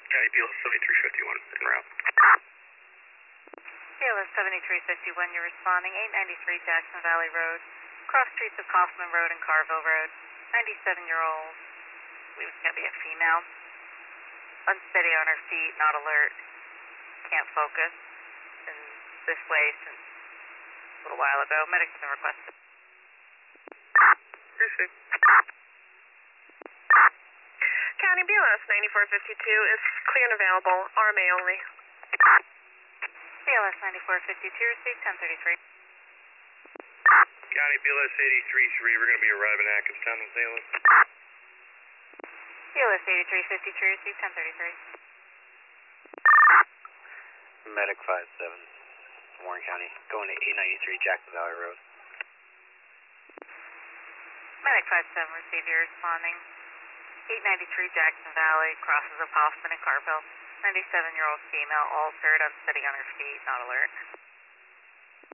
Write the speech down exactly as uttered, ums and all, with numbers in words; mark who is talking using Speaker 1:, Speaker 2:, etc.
Speaker 1: Guy B L S seventy-three fifty-one, en route.
Speaker 2: B L S seventy-three fifty-one, you're responding, eight ninety-three Jackson Valley Road, cross streets of Kaufman Road and Carville Road, ninety-seven-year-old, I believe it's going to be a female, unsteady on her feet, not alert, can't focus, and this way since a little while ago. Medics have been requested.
Speaker 1: Received.
Speaker 3: County B L S ninety-four fifty-two is clear and available, R M A only.
Speaker 2: B L S ninety-four fifty-two, received ten thirty-three.
Speaker 1: County B L S eighty-three three, we're going to be arriving at Atkinstown and Salem.
Speaker 2: B L S eighty-three fifty-three, received ten thirty-three.
Speaker 4: Medic five seven, Warren County, going to eight ninety-three Jackson Valley Road.
Speaker 2: Medic five seven, receive, you're responding, eight ninety-three Jackson Valley, crosses of Hoffman and Carville, ninety-seven-year-old female, altered, unsteady on her feet, not alert.